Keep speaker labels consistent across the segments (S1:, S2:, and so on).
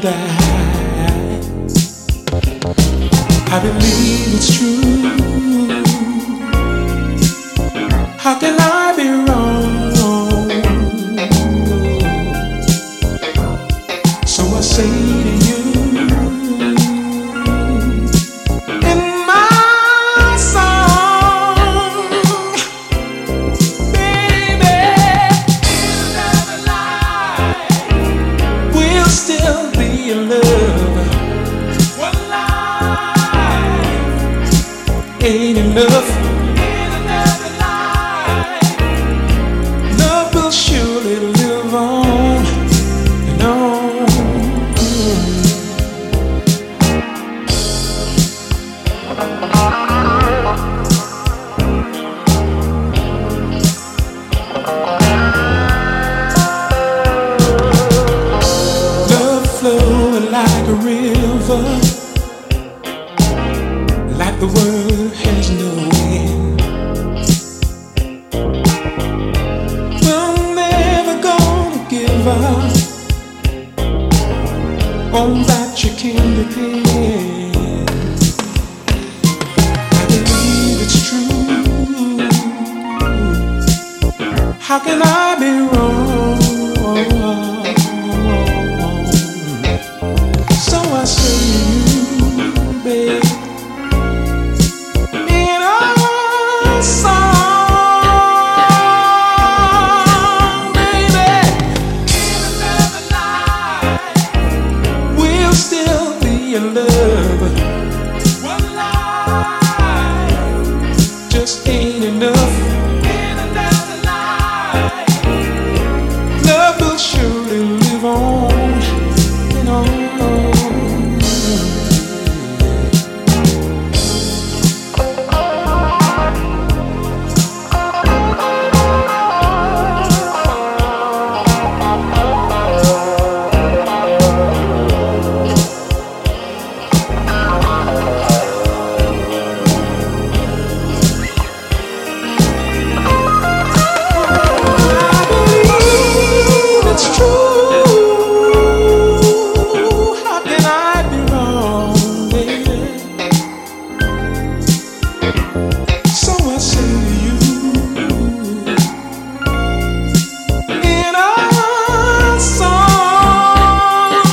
S1: die. I believe it's true. How can I be wrong? So I say to you, in my song, baby, in another life, we'll still be in love. One life ain't enough. In another life, love will surely live on and on. Love flowing like a river, like the world has no end. We're never gonna give up, on that you can depend. I believe it's true. How can I be wrong? So I say to you, babe, in our song, baby, in another life, we'll still be in love. One life just ain't enough. In another life, love will surely live on and on. It's true. How can I be wrong, baby? So I say to you, in our song,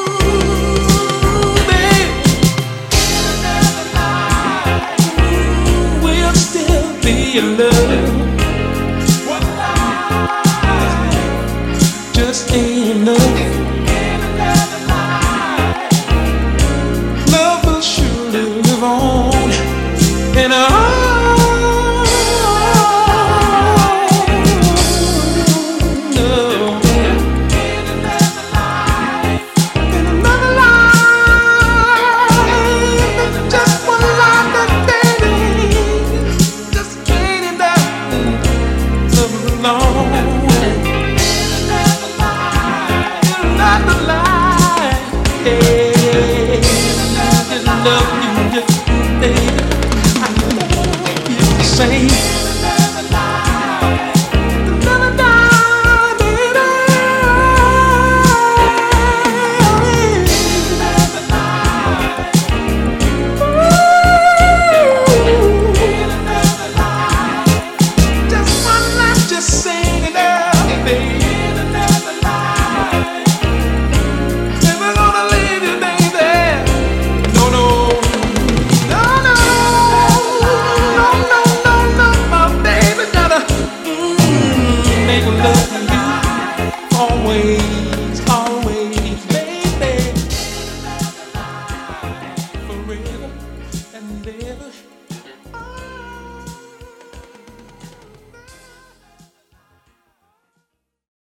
S1: babe, in another life, we'll still be in love. One life just ain't enough.